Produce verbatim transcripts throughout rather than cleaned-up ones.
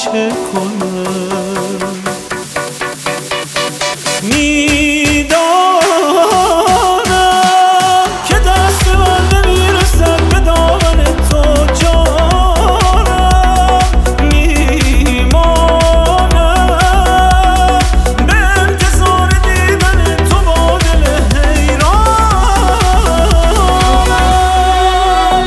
چه کنم؟ میدانم که دست من نمیرسد به دامن تو جانم، میمانم به انتظار دیدن تو با دل حیرانم.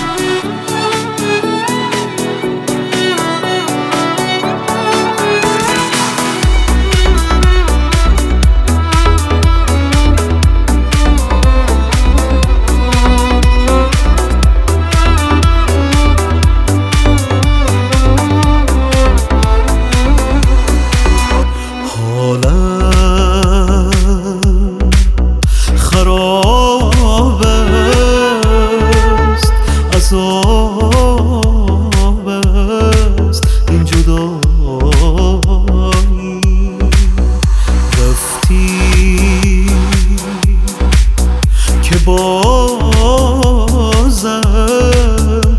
خراب است، عذاب است این جدایی. رفتی که بازم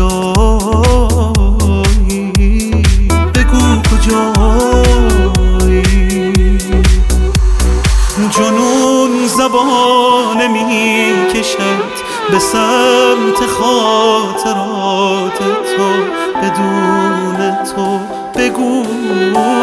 بیایی، بگو کجایی. جنون زبان می کشد به سمت خاطرات تو، بدون تو بگو